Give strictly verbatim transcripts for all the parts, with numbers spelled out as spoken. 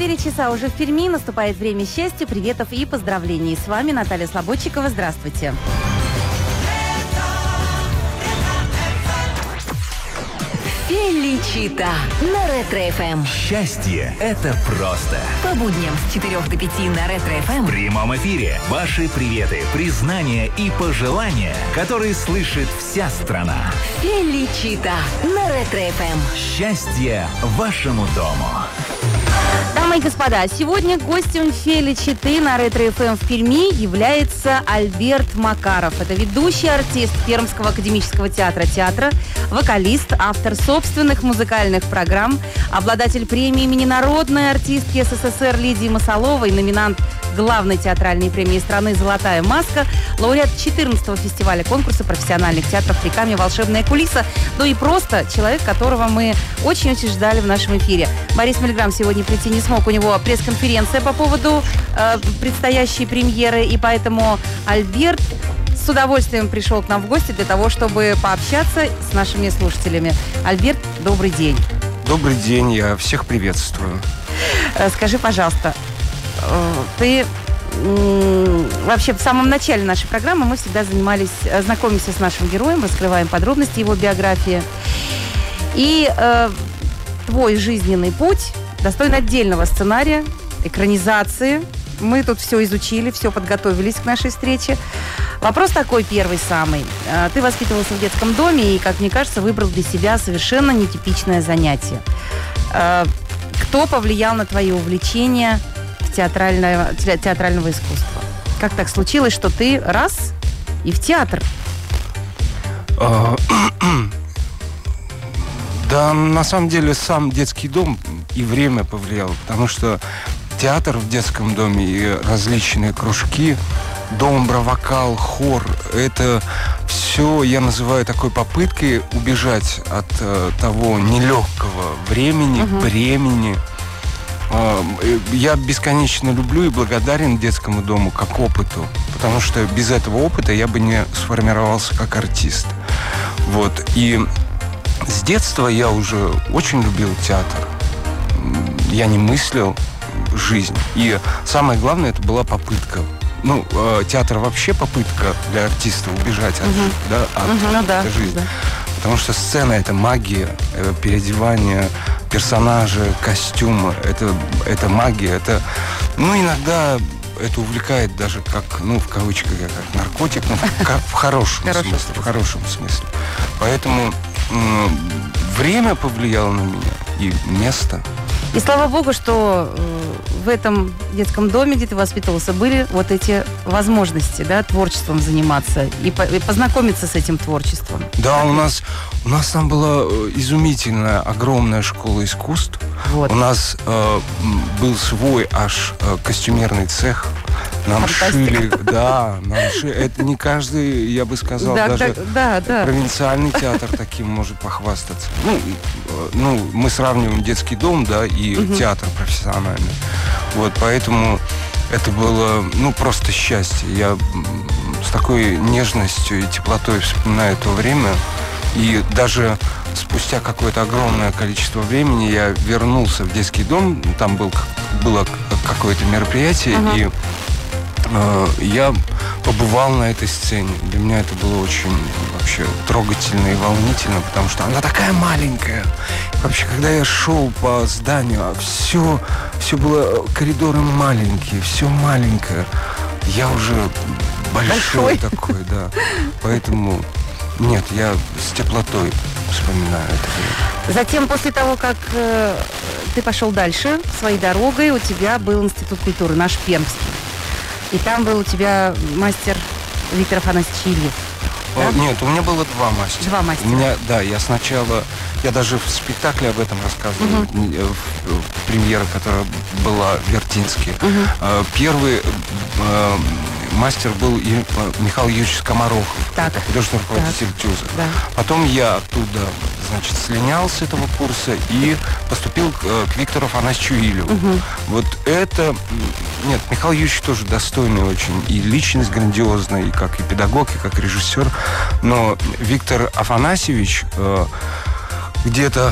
четыре часа уже в Перми. Наступает время счастья, приветов и поздравлений. С вами Наталья Слободчикова. Здравствуйте. Феличита на Ретро-эф эм. Счастье – это просто. По будням с четырёх до пяти на Ретро-эф эм. В прямом эфире ваши приветы, признания и пожелания, которые слышит вся страна. Феличита на Ретро-эф эм. Счастье вашему дому. Дамы и господа, сегодня гостем Феличиты на Ретро-эф эм в Перми является Альберт Макаров. Это ведущий артист Пермского академического театра театра, вокалист, автор собственных музыкальных программ, обладатель премии имени народной артистки СССР Лидии Масаловой, номинант главной театральной премии страны «Золотая маска», лауреат четырнадцатого фестиваля конкурса профессиональных театров «Реками. Волшебная кулиса», ну и просто человек, которого мы очень-очень ждали в нашем эфире. Борис Мильграм сегодня прийти не смог, у него пресс-конференция по поводу э, предстоящей премьеры, и поэтому Альберт с удовольствием пришел к нам в гости для того, чтобы пообщаться с нашими слушателями. Альберт, добрый день. Добрый день, я всех приветствую. Э, скажи, пожалуйста, ты вообще в самом начале нашей программы мы всегда занимались, знакомимся с нашим героем, раскрываем подробности его биографии. И э, твой жизненный путь достоин отдельного сценария, экранизации. Мы тут все изучили, все подготовились к нашей встрече. Вопрос такой первый самый. Ты воспитывался в детском доме и, как мне кажется, выбрал для себя совершенно нетипичное занятие. Кто повлиял на твои увлечения театрального, театрального искусства? Как так случилось, что ты раз и в театр? Да, на самом деле сам детский дом и время повлияло, потому что театр в детском доме и различные кружки, домбра, вокал, хор, это все я называю такой попыткой убежать от э, того нелегкого времени, uh-huh. бремени. Я бесконечно люблю и благодарен детскому дому как опыту, потому что без этого опыта я бы не сформировался как артист. Вот. И с детства я уже очень любил театр. Я не мыслил жизнь. И самое главное, это была попытка. Ну, театр вообще попытка для артиста убежать от, uh-huh. да, от uh-huh, ну, да, жизни. Да. Потому что сцена — это магия, переодевание персонажа, костюма, это, это магия, это, ну, иногда это увлекает даже как, ну, в кавычках, как наркотик, но в, как, в хорошем Хороший смысле, смысл. в хорошем смысле. Поэтому м- время повлияло на меня и место. И слава богу, что э, в этом детском доме, где ты воспитывался, были вот эти возможности, да, творчеством заниматься и, по- и познакомиться с этим творчеством. Да, у нас, у нас там была изумительная, огромная школа искусств. Вот. У нас э, был свой аж э, костюмерный цех. Нам шили, да, нам шили. Это не каждый, я бы сказал, да, даже да, да, провинциальный театр таким может похвастаться. Ну, ну, мы сравниваем детский дом, да, и угу. театр профессиональный. Вот, поэтому это было, ну, просто счастье. Я с такой нежностью и теплотой вспоминаю то время. И даже спустя какое-то огромное количество времени я вернулся в детский дом. Там был, было какое-то мероприятие, uh-huh. и э, я побывал на этой сцене. Для меня это было очень вообще трогательно и волнительно, потому что она такая маленькая. И вообще, когда я шел по зданию, все, все было, коридоры маленькие, все маленькое. Я уже большой, большой. такой, да. Поэтому... Нет, я с теплотой вспоминаю это время. Затем, после того, как э, ты пошел дальше своей дорогой, у тебя был Институт культуры, наш Пермский. И там был у тебя мастер Виктор Афанасьевич Ильев. О, да? Нет, у меня было два мастера. Два мастера. У меня, да, я сначала... Я даже в спектакле об этом рассказывал, угу. в, в премьера, которая была в Вертинске. Угу. Первый э, мастер был и, Михаил Юрьевич Скоморохов, это художественный руководитель так. ТЮЗа. Да. Потом я оттуда, значит, слинял с этого курса и поступил к, к Виктору Афанасьевичу Ильеву. Угу. Вот это... Нет, Михаил Юрьевич тоже достойный очень, и личность грандиозная, и как и педагог, и как режиссер. Но Виктор Афанасьевич... Э, где-то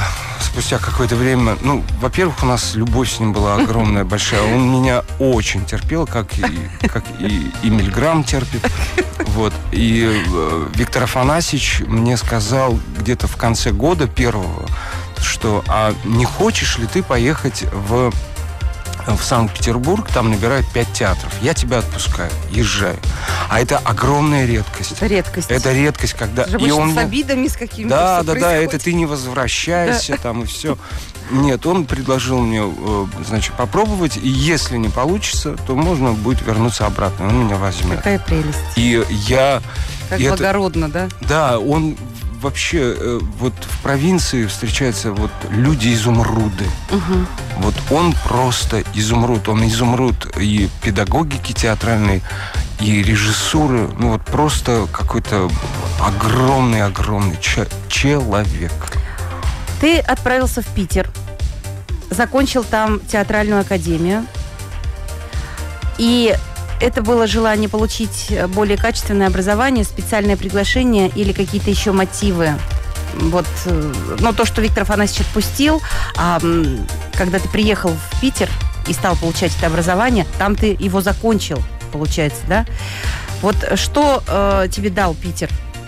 спустя какое-то время, ну, во-первых, у нас любовь с ним была огромная, большая. Он меня очень терпел, как и, как и, и Мильграм терпит. Вот. И э, Виктор Афанасьевич мне сказал где-то в конце года первого, что а не хочешь ли ты поехать в, в Санкт-Петербург, там набирают пять театров. Я тебя отпускаю, езжай. А это огромная редкость. Это редкость. Это редкость, когда... И он... с обидами, с какими-то. Да, да, да, это ты не возвращайся, да. Там и все. Нет, он предложил мне, значит, попробовать, и если не получится, то можно будет вернуться обратно. Он меня возьмет. Какая прелесть. И я... Как и благородно, это... да? Да, он... Вообще, вот в провинции встречаются вот люди-изумруды. Угу. Вот он просто изумруд. Он изумруд и педагогики театральной, и режиссуры. Ну вот просто какой-то огромный-огромный ч- человек. Ты отправился в Питер, закончил там театральную академию. И это было желание получить более качественное образование, специальное приглашение или какие-то еще мотивы? Вот, ну, то, что Виктор Афанасьевич отпустил, а когда ты приехал в Питер и стал получать это образование, там ты его закончил, получается, да? Вот что э, тебе дал Питер?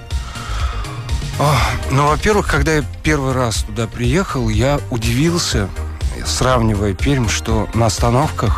О, ну, во-первых, когда я первый раз туда приехал, я удивился, сравнивая Пермь, что на остановках,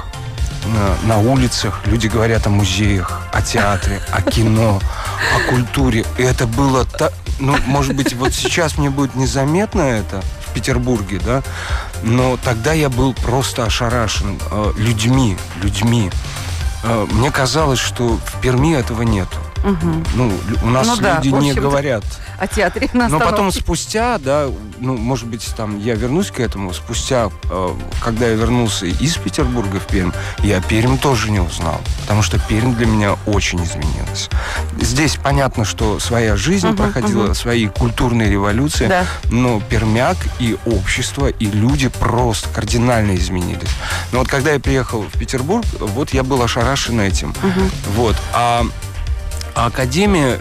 на улицах люди говорят о музеях, о театре, о кино, о культуре. И это было так... Ну, может быть, вот сейчас мне будет незаметно это в Петербурге, да, но тогда я был просто ошарашен э, людьми, людьми. Э, мне казалось, что в Перми этого нету. Угу. Ну, у нас ну, люди да, не говорят о театре на но потом спустя, да, ну, может быть, там, я вернусь к этому, спустя, э, когда я вернулся из Петербурга в Пермь, я Пермь тоже не узнал, потому что Пермь для меня очень изменилась. Здесь понятно, что своя жизнь uh-huh, проходила, uh-huh. свои культурные революции, да. Но пермяк и общество, и люди просто кардинально изменились. Но вот когда я приехал в Петербург, вот я был ошарашен этим. Uh-huh. Вот, а А академия,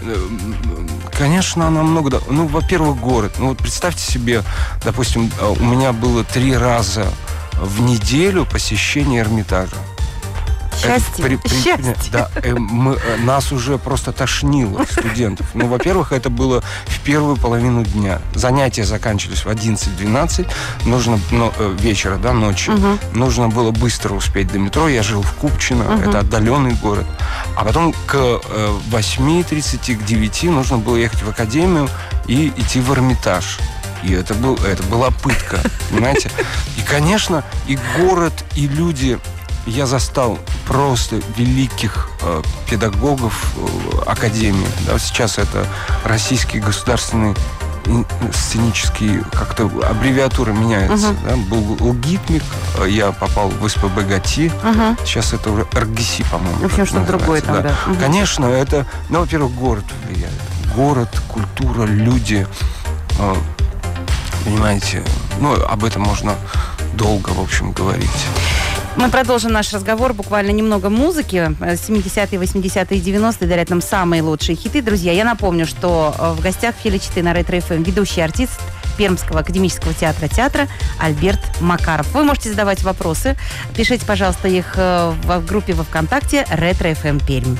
конечно, она много... Ну, во-первых, город. Ну, вот представьте себе, допустим, у меня было три раза в неделю посещение Эрмитажа. Счастье. При, при, Счастье. Да, мы, нас уже просто тошнило, студентов. Ну, во-первых, это было в первую половину дня. Занятия заканчивались в одиннадцать-двенадцать нужно, ну, вечера, да, ночью. Угу. Нужно было быстро успеть до метро. Я жил в Купчино, угу. Это отдаленный город. А потом к восьми тридцати, к девяти нужно было ехать в академию и идти в Эрмитаж. И это, был, это была пытка, понимаете? И, конечно, и город, и люди... Я застал просто великих э, педагогов э, академии. Да, сейчас это Российский государственный сценический, как-то аббревиатура меняется. Uh-huh. Да? Был ЛГИТМИК, я попал в СПБ-ГАТИ, uh-huh. Сейчас это уже РГСИ, по-моему. В общем, что-то другое там, да. да. Uh-huh. Конечно, это, ну, во-первых, город влияет. Город, культура, люди. Э, понимаете, ну, об этом можно долго, в общем, говорить. Мы продолжим наш разговор. Буквально немного музыки. семидесятые, восьмидесятые и девяностые дарят нам самые лучшие хиты. Друзья, я напомню, что в гостях Феличиты на Ретро-эф эм ведущий артист Пермского академического театра театра Альберт Макаров. Вы можете задавать вопросы. Пишите, пожалуйста, их в группе во ВКонтакте Ретро-эф эм Пермь.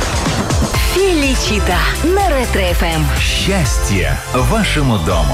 Феличита на Ретро-эф эм. Счастье вашему дому.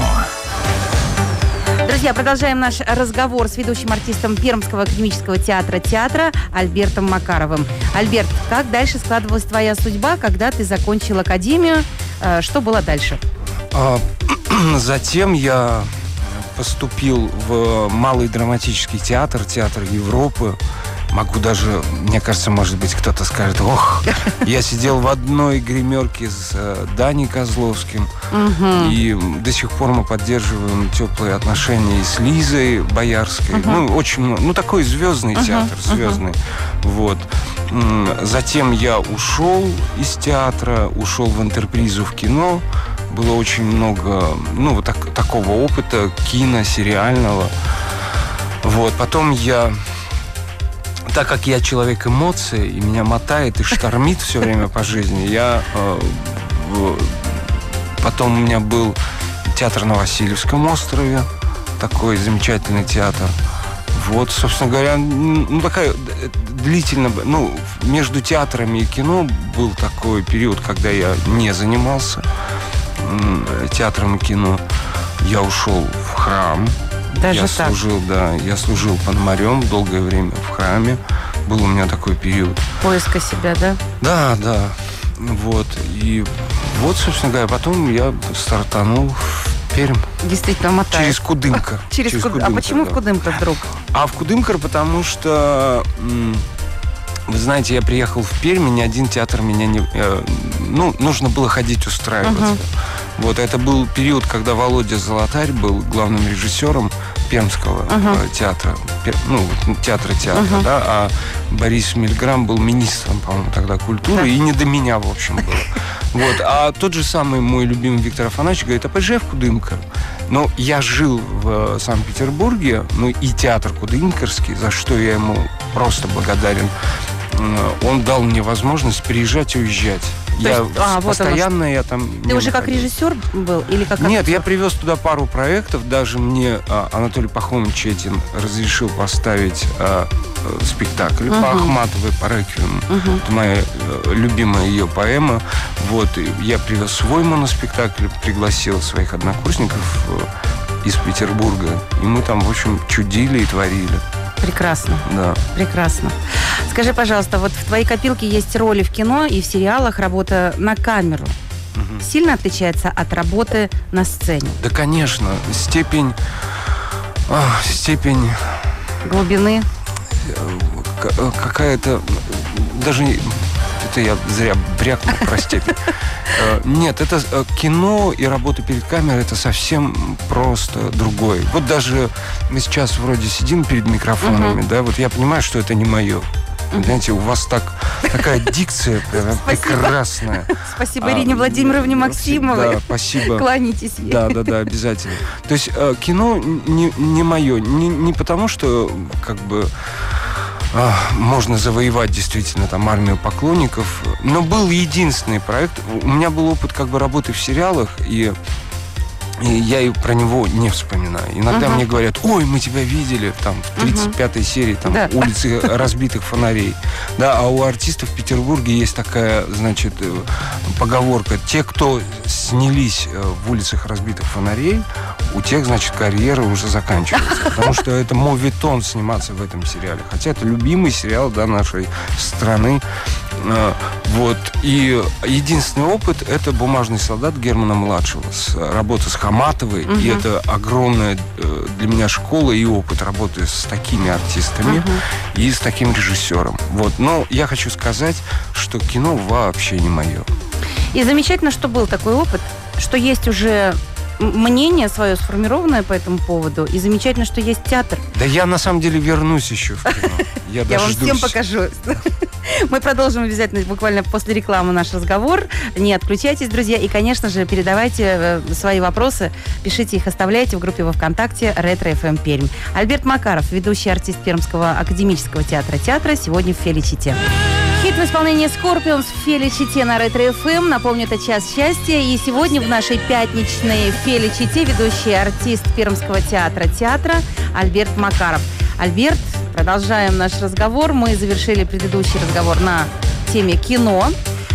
Друзья, продолжаем наш разговор с ведущим артистом Пермского академического театра театра Альбертом Макаровым. Альберт, как дальше складывалась твоя судьба, когда ты закончил академию? Что было дальше? А, затем я поступил в Малый драматический театр, театр Европы. Могу даже, мне кажется, может быть, кто-то скажет, ох, я сидел в одной гримерке с э, Даней Козловским, uh-huh. и до сих пор мы поддерживаем теплые отношения и с Лизой Боярской. Uh-huh. Ну, очень много, ну, такой звездный uh-huh. театр, звездный. Uh-huh. Вот. Затем я ушел из театра, ушел в интерпризу в кино. Было очень много, ну, вот так, такого опыта кино, сериального. Вот. Потом я... Так как я человек эмоций, и меня мотает и штормит все время по жизни, я э, в, потом у меня был театр на Васильевском острове, такой замечательный театр. Вот, собственно говоря, ну, такая длительно... Ну, между театрами и кино был такой период, когда я не занимался театром и кино. Я ушел в храм. Даже я так? служил, да, я служил пономарем долгое время в храме. Был у меня такой период. Поиска себя, да? Да, да. Вот. И вот, собственно говоря, потом я стартанул в Пермь. Действительно мотает. Через Кудымкар. Через, Через Куд... Кудымкар, А почему да. в Кудымкар вдруг? А в Кудымкар, потому что, вы знаете, я приехал в Пермь, ни один театр меня не... Ну, нужно было ходить устраиваться. Uh-huh. Вот, это был период, когда Володя Золотарь был главным режиссером Пермского uh-huh. театра, ну, театра театра, uh-huh. да, а Борис Мильграм был министром, по-моему, тогда культуры, uh-huh. и не до меня, в общем, было. Вот, а тот же самый мой любимый Виктор Афанасьевич говорит: а поезжай в Кудымкар. Но я жил в Санкт-Петербурге, ну и театр Кудымкарский, за что я ему просто благодарен, он дал мне возможность приезжать и уезжать. То Я есть, а, постоянно вот я там... Ты уже как режиссер был или как актер? Нет, я привез туда пару проектов. Даже мне а, Анатолий Пахомович Четин разрешил поставить а, а, спектакль uh-huh. по Ахматовой, по реквиему. Uh-huh. Это моя а, любимая ее поэма. Вот, и я привез свой моноспектакль, пригласил своих однокурсников а, из Петербурга. И мы там, в общем, чудили и творили. Прекрасно. Да. Прекрасно. Скажи, пожалуйста, вот в твоей копилке есть роли в кино и в сериалах, работа на камеру. Угу. Сильно отличается от работы на сцене? Да, конечно. Степень... А, степень... Глубины? Какая-то... Даже... Это я зря брякнул про степень. Нет, это кино и работа перед камерой, это совсем просто другое. Вот даже мы сейчас вроде сидим перед микрофонами, uh-huh. да, вот я понимаю, что это не мое. Uh-huh. Знаете, у вас так такая дикция прекрасная. Спасибо Ирине Владимировне Максимовой. Да, спасибо. Кланяйтесь ей. Да, да, да, обязательно. То есть кино не, не мое, не, не потому, что как бы можно завоевать действительно там армию поклонников. Но был единственный проект. У меня был опыт как бы работы в сериалах, и, и я и про него не вспоминаю. Иногда uh-huh. мне говорят: ой, мы тебя видели там в тридцать пятой uh-huh. серии там да. улицы разбитых фонарей. Да, а у артистов в Петербурге есть такая, значит, поговорка: те, кто снялись в улицах разбитых фонарей, у тех, значит, карьера уже заканчивается. Потому что это моветон сниматься в этом сериале. Хотя это любимый сериал, да, нашей страны. Вот. И единственный опыт — это «Бумажный солдат» Германа-младшего. Работа с Хаматовой. Угу. И это огромная для меня школа и опыт работы с такими артистами угу. и с таким режиссером. Вот. Но я хочу сказать, что кино вообще не мое. И замечательно, что был такой опыт, что есть уже мнение свое сформированное по этому поводу. И замечательно, что есть театр. Да я на самом деле вернусь еще в кино. Я, я вам всем покажу. Мы продолжим обязательно буквально после рекламы наш разговор. Не отключайтесь, друзья. И, конечно же, передавайте свои вопросы. Пишите их, оставляйте в группе во ВКонтакте Ретро эф эм Пермь. Альберт Макаров, ведущий артист Пермского академического театра театра, сегодня в Феличите. Хит в исполнении Scorpions в Феличите на Ретро эф эм. Напомню, это «Час счастья». И сегодня в нашей пятничной Феличите ведущий артист Пермского театра театра Альберт Макаров. Альберт, продолжаем наш разговор. Мы завершили предыдущий разговор на теме кино.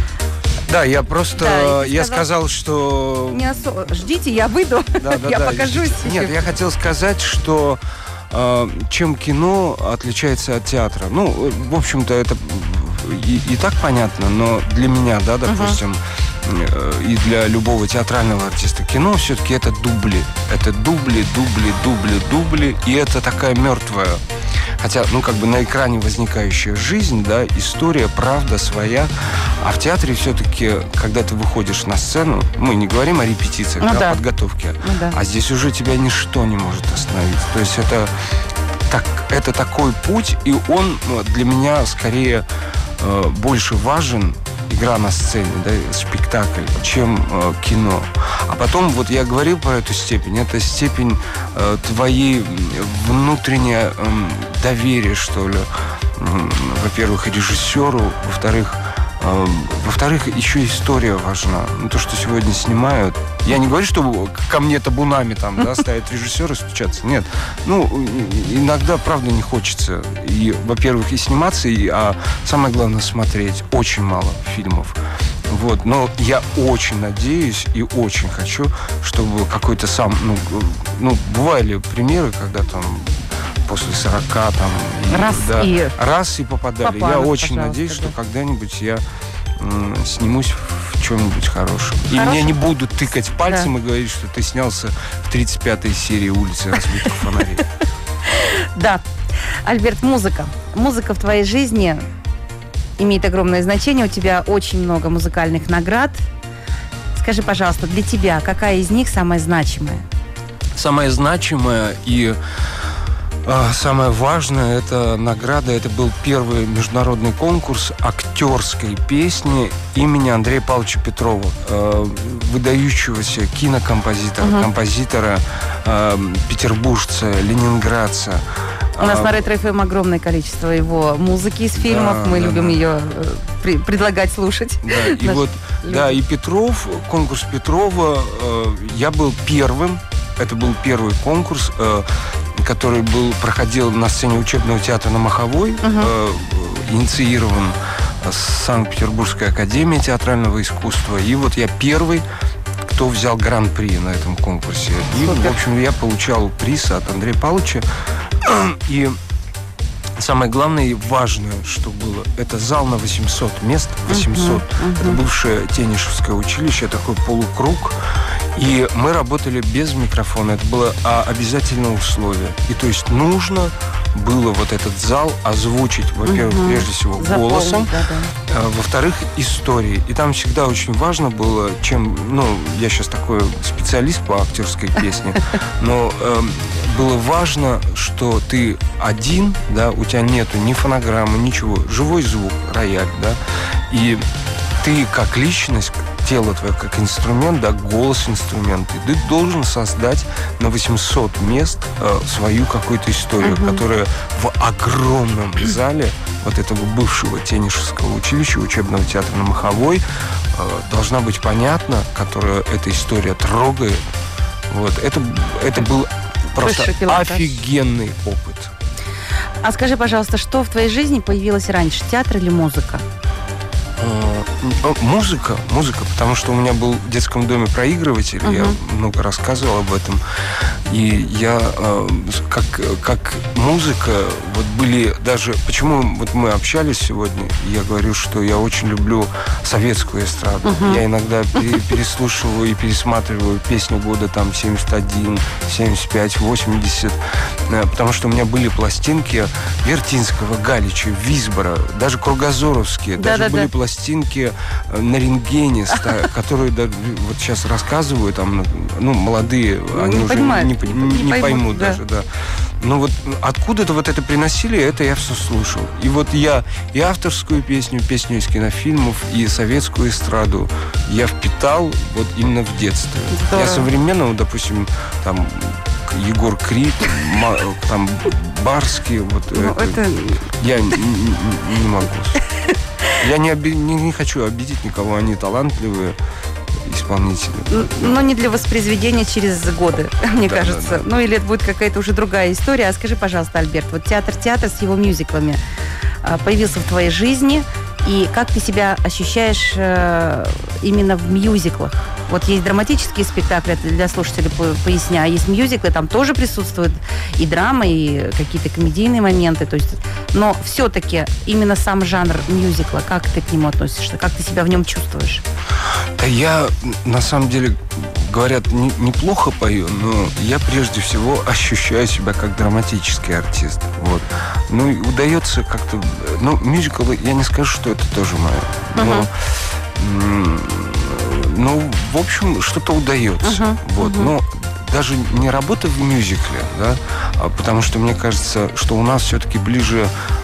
Да, я просто, да, я сказал, сказал, что... Не осо... Ждите, я выйду, да, да, я да, покажусь. Нет, я хотел сказать, что э, чем кино отличается от театра. Ну, в общем-то, это и, и так понятно, но для меня, да, допустим, uh-huh. и для любого театрального артиста кино все-таки это дубли. Это дубли, дубли, дубли, дубли, и это такая мертвая... Хотя, ну, как бы на экране возникающая жизнь, да, история, правда своя. А в театре все-таки, когда ты выходишь на сцену, мы не говорим о репетициях, ну, да, о подготовке, ну, да. а здесь уже тебя ничто не может остановить. То есть это, так, это такой путь, и он для меня скорее э, больше важен, игра на сцене, да, спектакль, чем э, кино. А потом, вот я говорил про эту степень, это степень э, твоей внутреннее э, доверие, что ли, э, во-первых, режиссеру, во-вторых, Во-вторых, еще история важна. Ну, то, что сегодня снимают. Я не говорю, что ко мне табунами там, да, стоят режиссеры стучаться. Нет. Ну, иногда, правда, не хочется. И, во-первых, и сниматься, и, а самое главное, смотреть. Очень мало фильмов. Вот. Но я очень надеюсь и очень хочу, чтобы какой-то сам... Ну, ну бывали примеры, когда там после сорока там... Раз и, да, и... Раз и попадали. Попало, я очень надеюсь, да. что когда-нибудь я м, снимусь в чем-нибудь хорошем. И Хорошо. мне не будут тыкать пальцем Да. и говорить, что ты снялся в тридцать пятой серии «Улицы разбитых фонарей». Да. Альберт, музыка. Музыка в твоей жизни имеет огромное значение. У тебя очень много музыкальных наград. Скажи, пожалуйста, для тебя какая из них самая значимая? Самое значимое и э, самое важное — это награда. Это был первый международный конкурс актерской песни имени Андрея Павловича Петрова, э, выдающегося кинокомпозитора, Угу. композитора, э, петербуржца, ленинградца. У нас А, на Ретро-эф эм огромное количество его музыки из фильмов. Да, Мы да, любим да. ее э, при- предлагать слушать. Да, и Наш- вот, люди. да, и Петров, конкурс Петрова, э, я был первым, это был первый конкурс, э, который был, проходил на сцене учебного театра на Маховой, э, инициирован Санкт-Петербургской академией театрального искусства. И вот я первый, кто взял гран-при на этом конкурсе. И, Супер. в общем, я получал приз от Андрея Павловича. И самое главное и важное, что было, это зал на восемьсот мест. восемьсот. Мгм, Это мгм. бывшее Тенишевское училище, такой полукруг. И мы работали без микрофона. Это было а, обязательное условие. И то есть нужно было вот этот зал озвучить, во-первых, Мгм. прежде всего Заполнить, голосом, да, да. а, во-вторых, историей. И там всегда очень важно было, чем, ну, я сейчас такой специалист по актерской песне, но эм, было важно, что ты один, да, у тебя нету ни фонограммы, ничего, живой звук, рояль, да, и ты как личность, тело твое как инструмент, да, голос инструмент, и ты должен создать на восемьсот мест э, свою какую-то историю, Мгм. которая в огромном зале вот этого бывшего Тенишевского училища, учебного театра на Маховой, э, должна быть понятна, которая эта история трогает. Вот. Это, это был просто Высший пилотаж. офигенный опыт. А скажи, пожалуйста, что в твоей жизни появилось раньше, театр или музыка? Э, Музыка, музыка, потому что у меня был в детском доме проигрыватель, Мгм. я много рассказывал об этом. И я, э, как, как музыка, вот были даже... Почему вот мы общались сегодня, я говорю, что я очень люблю советскую эстраду. Мгм. Я иногда пере- переслушиваю и пересматриваю песни года там семьдесят один, семьдесят пять, восемьдесят, э, потому что у меня были пластинки Вертинского, Галича, Висбора, даже Кругозоровские, даже Да-да-да. были пластинки э, на рентгене, ста- которые да, вот сейчас рассказываю, там, ну, молодые, они не уже понимают, не, не- не не поймут, поймут да. даже, да. Ну вот откуда-то вот это приносили, это я все слушал. И вот я и авторскую песню, песню из кинофильмов, и советскую эстраду я впитал вот именно в детстве. Здорово. Я современного, допустим, там Егор Крид, Ма- там Барский, вот Ну, это, это... я не, не- не могу. Я не, оби- не, не хочу обидеть никого, они талантливые исполнители. н- Но не для воспроизведения через годы, мне Да, кажется. да, да. Ну, или это будет какая-то уже другая история. А скажи, пожалуйста, Альберт, вот театр-театр с его мюзиклами а, появился в твоей жизни, и как ты себя ощущаешь э, именно в мюзиклах? Вот есть драматические спектакли, это для слушателей по- поясняю, а есть мюзиклы, там тоже присутствует и драма, и какие-то комедийные моменты. То есть, но все-таки именно сам жанр мюзикла, как ты к нему относишься, как ты себя в нем чувствуешь? Да я, на самом деле, говорят, не- неплохо пою, но я прежде всего ощущаю себя как драматический артист. Вот. Ну, и удается как-то... Ну, мюзиклы, я не скажу, что это тоже мое. Но, м, ну, в общем, что-то удается. Мгм, Вот. мгм. Но даже не работа в мюзикле, да, а потому что мне кажется, что у нас все-таки ближе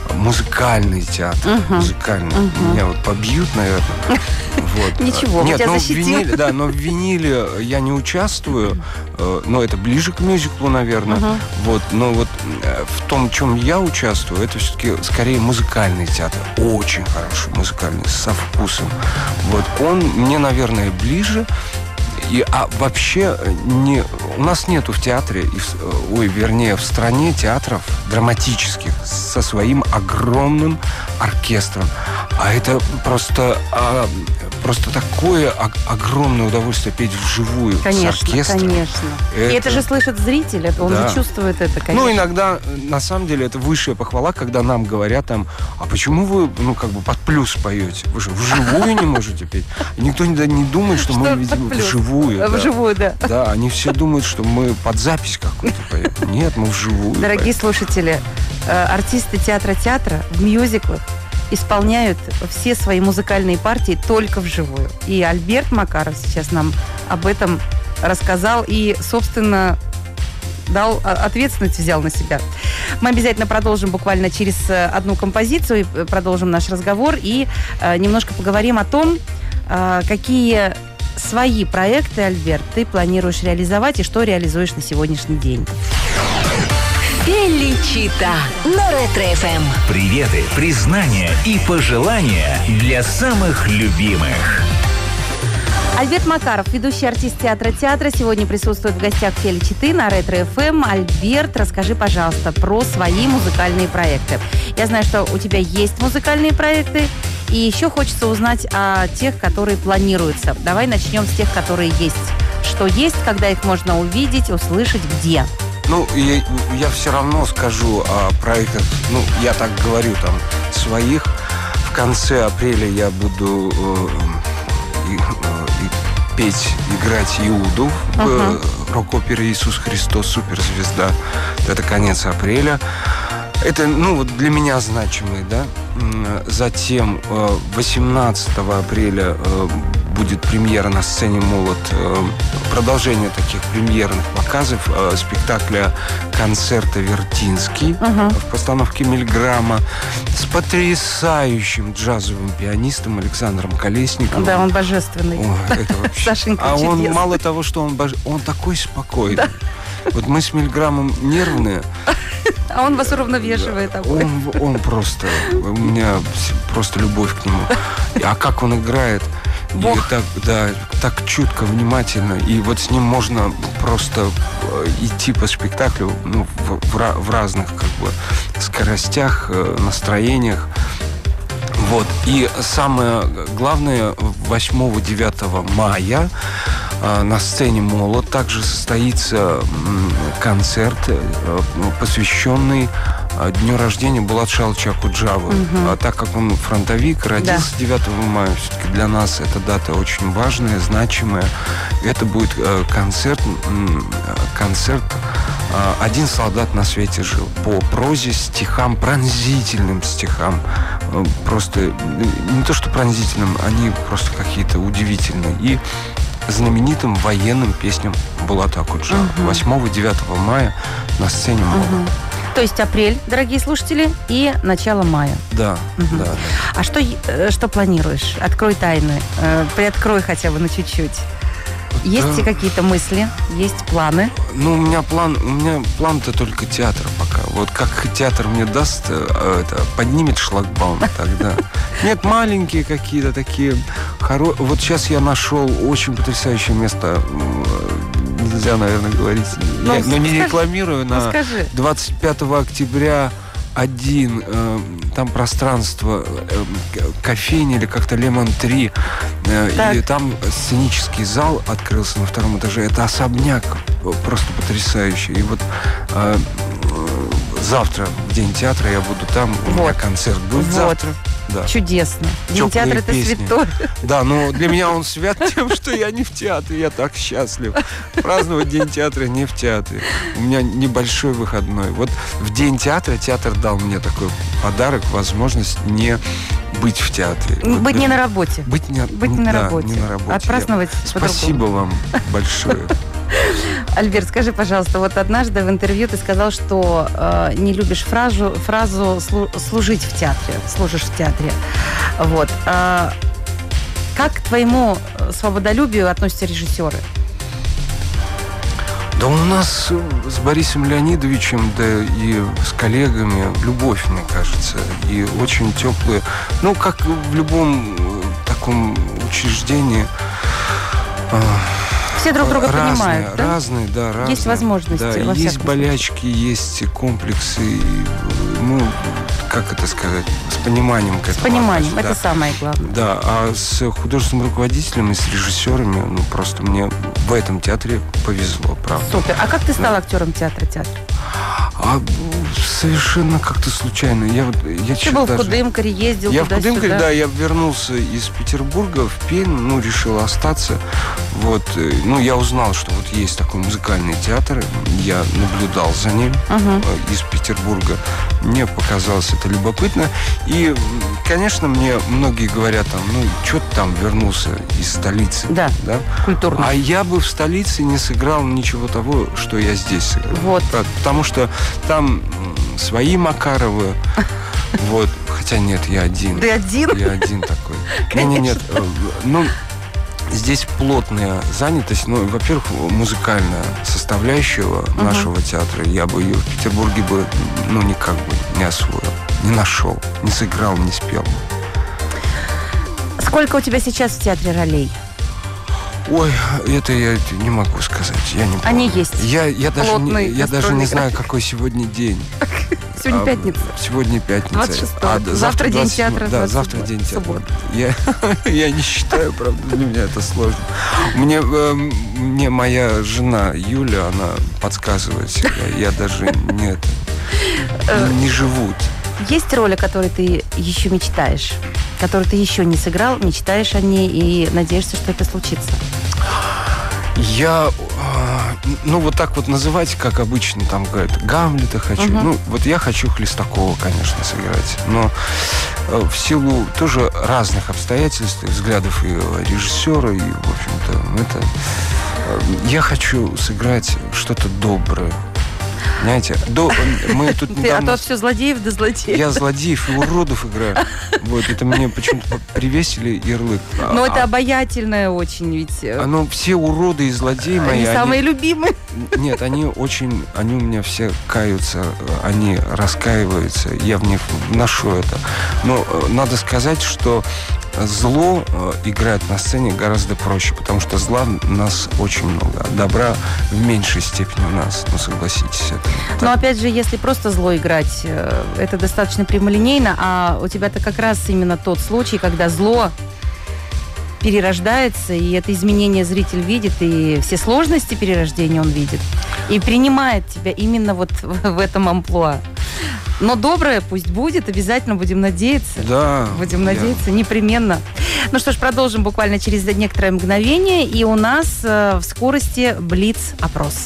музыкальный театр. Угу. Музыкальный. Угу. Меня вот побьют, наверное. Вот. Ничего, Нет, мы тебя но в защитим. виниле, да, но в виниле я не участвую, э, но это ближе к мюзиклу, наверное. Угу. Вот, но вот э, в том, в чем я участвую, это все-таки скорее музыкальный театр. Очень хороший музыкальный, со вкусом. Вот он мне, наверное, ближе. И, а вообще не, у нас нету в театре, и в, ой, вернее, в стране театров драматических со своим огромным оркестром. А это просто, а, просто такое о, огромное удовольствие петь вживую Конечно, с оркестром. конечно. Это... И это же слышит зритель, это он Да. же чувствует это, конечно. Ну, иногда, на самом деле, это высшая похвала, когда нам говорят там, а почему вы, ну, как бы под плюс поете? Вы же вживую не можете петь. И никто не, не думает, что, Что мы под видим плюс? вживую. Да. Вживую, да. Да, они все думают, что мы под запись какую-то поем. Нет, мы вживую. Дорогие слушатели, э, артисты театра театра в мюзиклах исполняют все свои музыкальные партии только вживую. И Альберт Макаров сейчас нам об этом рассказал и, собственно, дал, ответственность взял на себя. Мы обязательно продолжим буквально через одну композицию, и продолжим наш разговор и э, немножко поговорим о том, э, какие свои проекты, Альберт, ты планируешь реализовать и что реализуешь на сегодняшний день. Феличита на Ретро-эф эм. Приветы, признания и пожелания для самых любимых. Альберт Макаров, ведущий артист театра театра, сегодня присутствует в гостях Феличиты на Ретро-эф эм. Альберт, расскажи, пожалуйста, про свои музыкальные проекты. Я знаю, что у тебя есть музыкальные проекты, и еще хочется узнать о тех, которые планируются. Давай начнем с тех, которые есть. Что есть, когда их можно увидеть, услышать, где? Ну, я, я все равно скажу о проектах, ну, я так говорю, там, своих. В конце апреля я буду э, и, э, и петь, играть Иуду в uh-huh. рок-опере «Иисус Христос. Суперзвезда». Это конец апреля. Это, ну, вот для меня значимый, да. Затем восемнадцатого апреля будет премьера на сцене «Молот». Продолжение таких премьерных показов спектакля «Концерта Вертинский» uh-huh. в постановке Мильграма с потрясающим джазовым пианистом Александром Колесниковым. Да, он божественный. О, это вообще... Сашенька а он чудесный. мало того, что он боже... он такой спокойный. Да. Вот мы с Мильграмом нервные. А он вас уравновешивает. Да, он, он просто... У меня просто любовь к нему. А как он играет... И так, да, так чутко, внимательно. И вот с ним можно просто идти по спектаклю ну, в, в, в разных как бы, скоростях, настроениях. Вот. И самое главное, восьмого-девятого мая на сцене «Молот» также состоится концерт, посвященный дню рождения Булат Шалыча Акуджавы. Угу. А так как он фронтовик, родился да. девятого мая, все-таки для нас эта дата очень важная, значимая. Это будет концерт, концерт «Один солдат на свете жил» по прозе, стихам, пронзительным стихам. Просто не то, что пронзительным, они просто какие-то удивительные. И знаменитым военным песням Булата Акуджавы. Угу. восьмого-девятого мая на сцене «Молот». Угу. То есть апрель, дорогие слушатели, и начало мая. Да, угу. да, да. А что, что планируешь? Открой тайны. Приоткрой хотя бы на чуть-чуть. Есть да. какие-то мысли? Есть планы? Ну, у меня план, у меня план-то только театр пока. Вот как театр мне даст, это, поднимет шлагбаум тогда. Нет, маленькие какие-то такие хорошие. Вот сейчас я нашел очень потрясающее место. Нельзя, наверное, говорить. Но, я, но не скажи, рекламирую. На двадцать пятого октября один, э, там пространство, э, кофейня или как-то Лемон три. Э, и там сценический зал открылся на втором этаже. Это особняк просто потрясающий. И вот э, завтра, в День театра, я буду там. Вот. У меня концерт будет вот. завтра. Да. Чудесно. День театра — это святой. Да, но для меня он свят тем, что я не в театре. Я так счастлив. Праздновать День театра не в театре. У меня небольшой выходной. Вот в День театра театр дал мне такой подарок, возможность не быть в театре. Быть вот, не на работе. Быть не, быть не, да, на, работе. не на работе. Отпраздновать я... Спасибо вам большое. Альберт, скажи, пожалуйста, вот однажды в интервью ты сказал, что э, не любишь фразу, фразу слу- «служить в театре», «служишь в театре». Вот. Э, как к твоему свободолюбию относятся режиссеры? Да у нас с Борисом Леонидовичем, да и с коллегами любовь, мне кажется, и очень теплые. Ну, как в любом таком учреждении. Все друг друга разные, понимают, да? Разные, да, разные. Есть возможности. Да, во есть всяком болячки, случае. есть комплексы. Ну, как это сказать? С пониманием к этому. С пониманием, относятся, это да. самое главное. Да, а с художественным руководителем и с режиссерами, ну, просто мне в этом театре повезло, правда. Супер. А как ты стал актером театра театра? А совершенно как-то случайно. Я вот, я Ты был даже... в Кудымкаре, ездил Я в туда-сюда. Кудымкаре, да, я вернулся из Петербурга в Пермь, ну, решил остаться. Вот, ну, я узнал, что вот есть такой музыкальный театр. Я наблюдал за ним uh-huh. из Петербурга. Мне показалось это любопытно. И, конечно, мне многие говорят там, ну, что ты там вернулся из столицы? Да, да? культурно. А я бы в столице не сыграл ничего того, что я здесь сыграл. Вот. Потому что там свои Макаровы. Вот. Хотя нет, я один. Ты один? Я один такой. Нет, нет. Ну, здесь плотная занятость. Ну, во-первых, музыкальная составляющая uh-huh. нашего театра. Я бы ее в Петербурге бы, ну, никак бы не освоил. Не нашел. Не сыграл, не спел. Сколько у тебя сейчас в театре ролей? Ой, это я не могу сказать. Я не помню. Они есть. Я, я даже, Плотный не, я даже не гастрольный знаю, график. какой сегодня день. Сегодня А, пятница. Сегодня пятница. двадцать шестого. А, да, завтра день двадцать седьмого. театра. Да, двадцать завтра седьмого. день театра. Суббота. Я, я не считаю, правда, для меня это сложно. Мне, э, мне моя жена Юля, она подсказывает всегда. Я даже не, это, не живут. Есть роль, о которой ты еще мечтаешь? Которую ты еще не сыграл, мечтаешь о ней и надеешься, что это случится? Я, ну, вот так вот называть, как обычно там говорят, Гамлета хочу. Uh-huh. Ну, вот я хочу Хлестакова, конечно, сыграть. Но в силу тоже разных обстоятельств, взглядов и режиссера, и, в общем-то, это... Я хочу сыграть что-то доброе. Понимаете? До, мы тут Ты, недавно... а то все злодеев да злодеев. Я злодеев и уродов играю. Вот, это мне почему-то привесили ярлык. Но а, это обаятельное очень, ведь... А, ну, все уроды и злодеи мои... Они самые они... любимые. Нет, они очень... Они у меня все каются, они раскаиваются, я в них ношу это. Но надо сказать, что зло э, играть на сцене гораздо проще, потому что зла у нас очень много, а добра в меньшей степени у нас, ну, согласитесь. Это, Но опять же, если просто зло играть, э, это достаточно прямолинейно, а у тебя-то как раз именно тот случай, когда зло перерождается, и это изменение зритель видит, и все сложности перерождения он видит, и принимает тебя именно вот в, в этом амплуа. Но доброе пусть будет, обязательно будем надеяться. Да. Будем я... надеяться, непременно. Ну что ж, продолжим буквально через некоторое мгновение, и у нас э, в скорости блиц-опрос.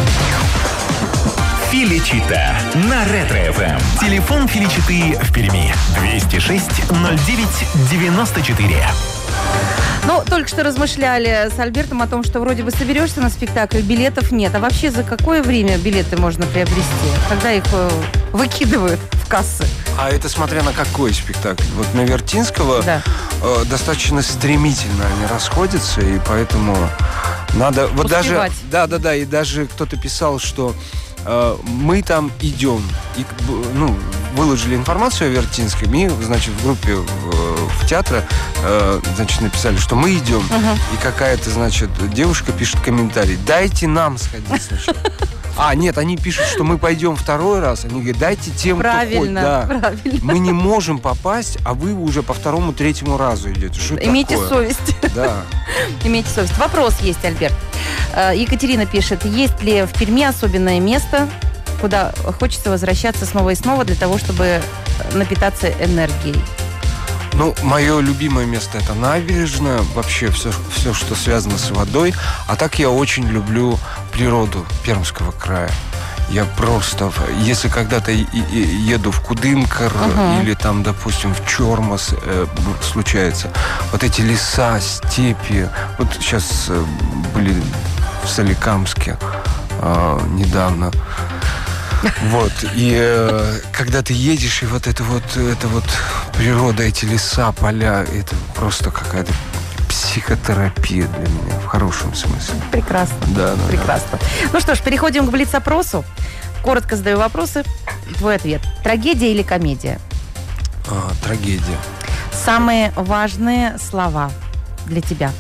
Филичита на Ретро-эф эм. Телефон Филичиты в Перми. двести шесть ноль девять девяносто четыре. Ну, только что размышляли с Альбертом о том, что вроде бы соберешься на спектакль, билетов нет. А вообще за какое время билеты можно приобрести? Когда их э, выкидывают в кассы? А это смотря на какой спектакль. Вот на Вертинского да. э, достаточно стремительно они расходятся, и поэтому надо... Вот успевать. Даже, да, да, да, и даже кто-то писал, что э, мы там идем. И, ну, выложили информацию о Вертинском, и, значит, в группе в, в театра, э, значит, написали, что мы идем. Uh-huh. И какая-то, значит, девушка пишет комментарий: дайте нам сходить сначала. А, нет, они пишут, что мы пойдем второй раз. Они говорят, дайте тем, правильно, кто ходит. Да. Правильно. Мы не можем попасть, а вы уже по второму, третьему разу идете. Что Имейте такое? совесть. Да. Имейте совесть. Вопрос есть, Альберт. Екатерина пишет, есть ли в Перми особенное место, куда хочется возвращаться снова и снова для того, чтобы напитаться энергией? Ну, мое любимое место – это набережная, вообще все, все, что связано с водой. А так я очень люблю природу Пермского края. Я просто, если когда-то еду в Кудымкар uh-huh. или там, допустим, в Чормас э, случается, вот эти леса, степи, вот сейчас э, были в Соликамске э, недавно. Вот, и э, когда ты едешь, и вот это вот, это вот природа, эти леса, поля, это просто какая-то психотерапия для меня, в хорошем смысле. Прекрасно. Да, да, прекрасно. Да. Ну что ж, переходим к блиц-опросу. Коротко задаю вопросы. Твой ответ. Трагедия или комедия? А, трагедия. Самые важные слова для тебя?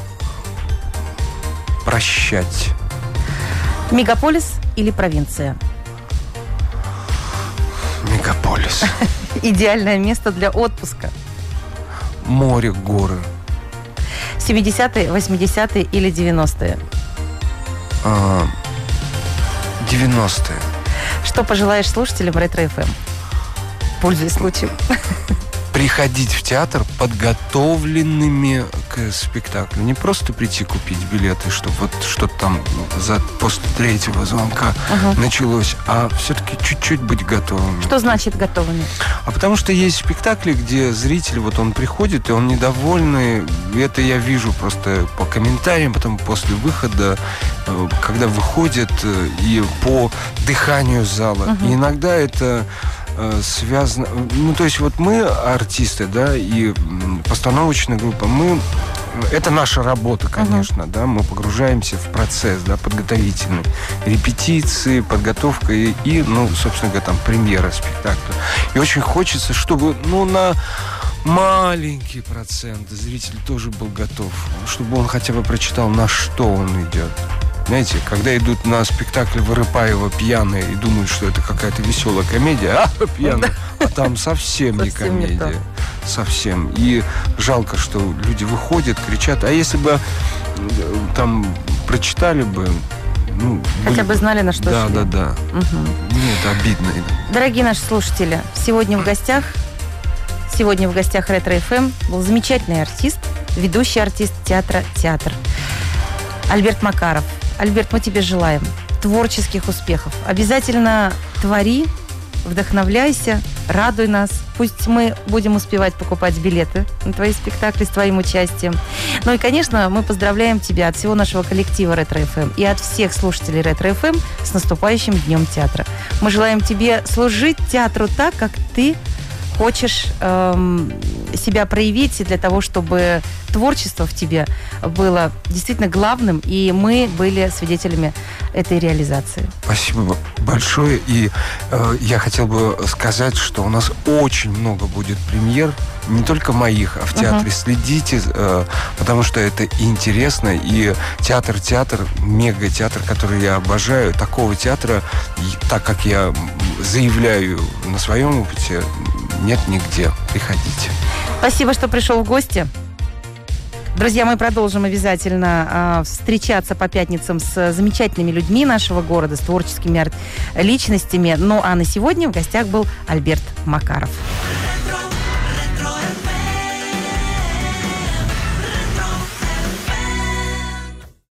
Прощать. Мегаполис или провинция? Мегаполис. Идеальное место для отпуска? Море, горы. семидесятые, восьмидесятые или девяностые? А, девяностые. Что пожелаешь слушателям Ретро-эф эм? Пользуясь случаем. Приходить в театр подготовленными к спектаклю. Не просто прийти купить билеты, чтобы вот что-то там за, после третьего звонка uh-huh. началось, а все-таки чуть-чуть быть готовыми. Что значит готовыми? А потому что есть спектакли, где зритель, вот он приходит, и он недовольный. Это я вижу просто по комментариям, потом после выхода, когда выходит, и по дыханию зала. Uh-huh. И иногда это связано... Ну, то есть вот мы, артисты, да, и постановочная группа, мы... Это наша работа, конечно, uh-huh. да, мы погружаемся в процесс, да, подготовительный. Репетиции, подготовка и, и, ну, собственно говоря, там, премьера спектакля. И очень хочется, чтобы, ну, на маленький процент зритель тоже был готов, чтобы он хотя бы прочитал, на что он идет. Знаете, когда идут на спектакль Вырыпаева пьяные и думают, что это какая-то веселая комедия, а, пьяная, а там совсем не комедия. Совсем. И жалко, что люди выходят, кричат. А если бы там прочитали бы... Ну, хотя были... бы знали, на что да, шли. Да, да, да. Угу. Мне это обидно. Дорогие наши слушатели, сегодня в гостях, сегодня в гостях Ретро-эф эм был замечательный артист, ведущий артист театра «Театр» Альберт Макаров. Альберт, мы тебе желаем творческих успехов. Обязательно твори, вдохновляйся, радуй нас. Пусть мы будем успевать покупать билеты на твои спектакли с твоим участием. Ну и, конечно, мы поздравляем тебя от всего нашего коллектива Ретро-эф эм и от всех слушателей Ретро-эф эм с наступающим Днем театра. Мы желаем тебе служить театру так, как ты хочешь эм, себя проявить, для того, чтобы творчество в тебе было действительно главным, и мы были свидетелями этой реализации. Спасибо большое. И э, я хотел бы сказать, что у нас очень много будет премьер, не только моих, а в театре. Uh-huh. Следите, э, потому что это интересно. И театр-театр, мега-театр, который я обожаю, такого театра, и, так как я заявляю на своем опыте, нет нигде. Приходите. Спасибо, что пришел в гости. Друзья, мы продолжим обязательно э, встречаться по пятницам с замечательными людьми нашего города, с творческими личностями. Ну а на сегодня в гостях был Альберт Макаров.